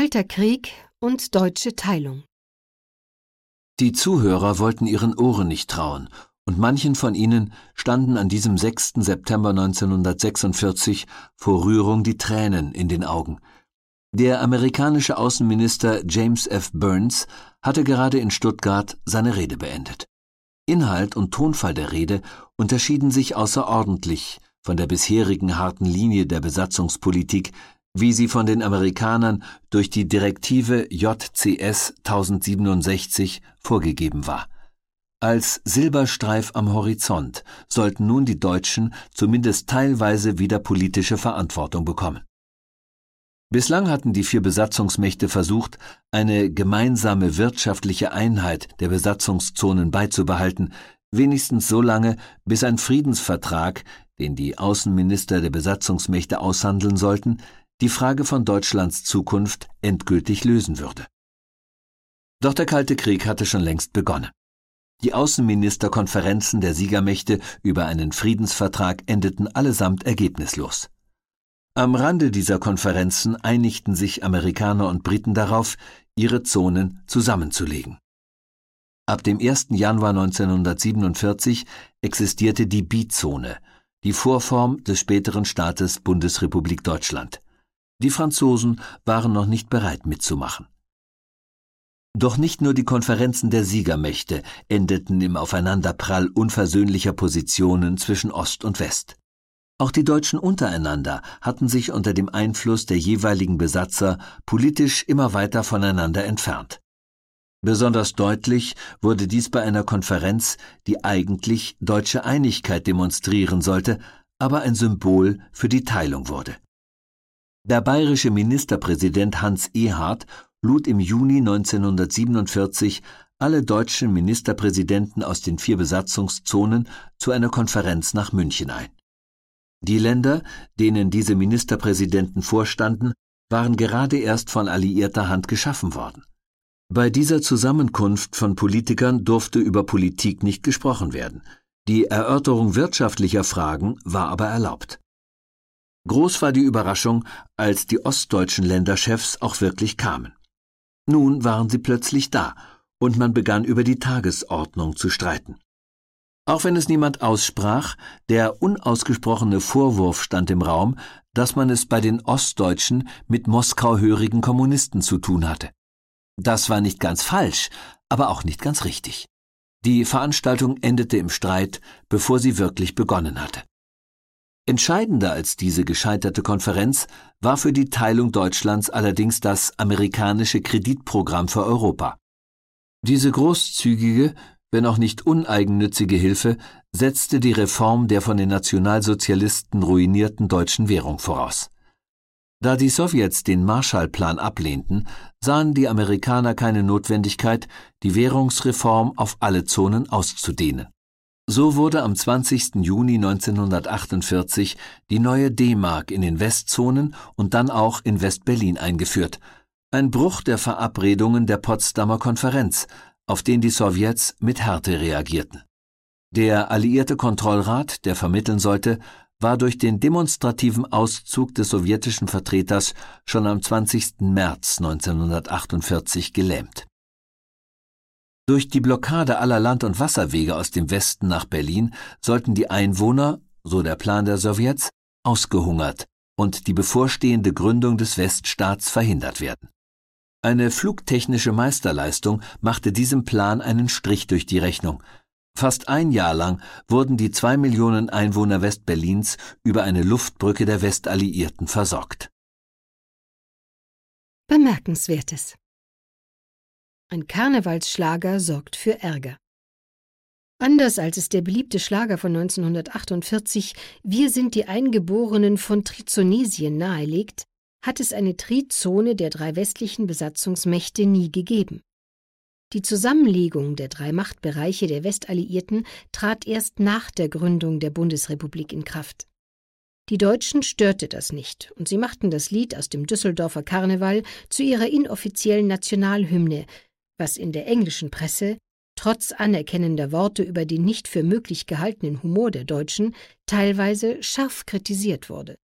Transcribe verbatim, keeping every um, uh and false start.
Kalter Krieg und deutsche Teilung. Die Zuhörer wollten ihren Ohren nicht trauen, und manchen von ihnen standen an diesem sechsten September neunzehnhundertsechsundvierzig vor Rührung die Tränen in den Augen. Der amerikanische Außenminister James F. Burns hatte gerade in Stuttgart seine Rede beendet. Inhalt und Tonfall der Rede unterschieden sich außerordentlich von der bisherigen harten Linie der Besatzungspolitik, wie sie von den Amerikanern durch die Direktive J C S tausendsiebenundsechzig vorgegeben war. Als Silberstreif am Horizont sollten nun die Deutschen zumindest teilweise wieder politische Verantwortung bekommen. Bislang hatten die vier Besatzungsmächte versucht, eine gemeinsame wirtschaftliche Einheit der Besatzungszonen beizubehalten, wenigstens so lange, bis ein Friedensvertrag, den die Außenminister der Besatzungsmächte aushandeln sollten, die Frage von Deutschlands Zukunft endgültig lösen würde. Doch der Kalte Krieg hatte schon längst begonnen. Die Außenministerkonferenzen der Siegermächte über einen Friedensvertrag endeten allesamt ergebnislos. Am Rande dieser Konferenzen einigten sich Amerikaner und Briten darauf, ihre Zonen zusammenzulegen. Ab dem ersten Januar neunzehnhundertsiebenundvierzig existierte die Bizone, die Vorform des späteren Staates Bundesrepublik Deutschland. Die Franzosen waren noch nicht bereit mitzumachen. Doch nicht nur die Konferenzen der Siegermächte endeten im Aufeinanderprall unversöhnlicher Positionen zwischen Ost und West. Auch die Deutschen untereinander hatten sich unter dem Einfluss der jeweiligen Besatzer politisch immer weiter voneinander entfernt. Besonders deutlich wurde dies bei einer Konferenz, die eigentlich deutsche Einigkeit demonstrieren sollte, aber ein Symbol für die Teilung wurde. Der bayerische Ministerpräsident Hans Ehard lud im Juni neunzehnhundertsiebenundvierzig alle deutschen Ministerpräsidenten aus den vier Besatzungszonen zu einer Konferenz nach München ein. Die Länder, denen diese Ministerpräsidenten vorstanden, waren gerade erst von alliierter Hand geschaffen worden. Bei dieser Zusammenkunft von Politikern durfte über Politik nicht gesprochen werden. Die Erörterung wirtschaftlicher Fragen war aber erlaubt. Groß war die Überraschung, als die ostdeutschen Länderchefs auch wirklich kamen. Nun waren sie plötzlich da, und man begann über die Tagesordnung zu streiten. Auch wenn es niemand aussprach, der unausgesprochene Vorwurf stand im Raum, dass man es bei den Ostdeutschen mit moskauhörigen Kommunisten zu tun hatte. Das war nicht ganz falsch, aber auch nicht ganz richtig. Die Veranstaltung endete im Streit, bevor sie wirklich begonnen hatte. Entscheidender als diese gescheiterte Konferenz war für die Teilung Deutschlands allerdings das amerikanische Kreditprogramm für Europa. Diese großzügige, wenn auch nicht uneigennützige Hilfe setzte die Reform der von den Nationalsozialisten ruinierten deutschen Währung voraus. Da die Sowjets den Marshallplan ablehnten, sahen die Amerikaner keine Notwendigkeit, die Währungsreform auf alle Zonen auszudehnen. So wurde am zwanzigsten Juni neunzehnhundertachtundvierzig die neue D-Mark in den Westzonen und dann auch in West-Berlin eingeführt, ein Bruch der Verabredungen der Potsdamer Konferenz, auf den die Sowjets mit Härte reagierten. Der alliierte Kontrollrat, der vermitteln sollte, war durch den demonstrativen Auszug des sowjetischen Vertreters schon am zwanzigsten März neunzehnhundertachtundvierzig gelähmt. Durch die Blockade aller Land- und Wasserwege aus dem Westen nach Berlin sollten die Einwohner, so der Plan der Sowjets, ausgehungert und die bevorstehende Gründung des Weststaats verhindert werden. Eine flugtechnische Meisterleistung machte diesem Plan einen Strich durch die Rechnung. Fast ein Jahr lang wurden die zwei Millionen Einwohner Westberlins über eine Luftbrücke der Westalliierten versorgt. Bemerkenswertes. Ein Karnevalsschlager sorgt für Ärger. Anders als es der beliebte Schlager von neunzehnhundertachtundvierzig »Wir sind die Eingeborenen von Trizonesien« nahelegt, hat es eine Trizone der drei westlichen Besatzungsmächte nie gegeben. Die Zusammenlegung der drei Machtbereiche der Westalliierten trat erst nach der Gründung der Bundesrepublik in Kraft. Die Deutschen störte das nicht, und sie machten das Lied aus dem Düsseldorfer Karneval zu ihrer inoffiziellen Nationalhymne, was in der englischen Presse, trotz anerkennender Worte über den nicht für möglich gehaltenen Humor der Deutschen, teilweise scharf kritisiert wurde.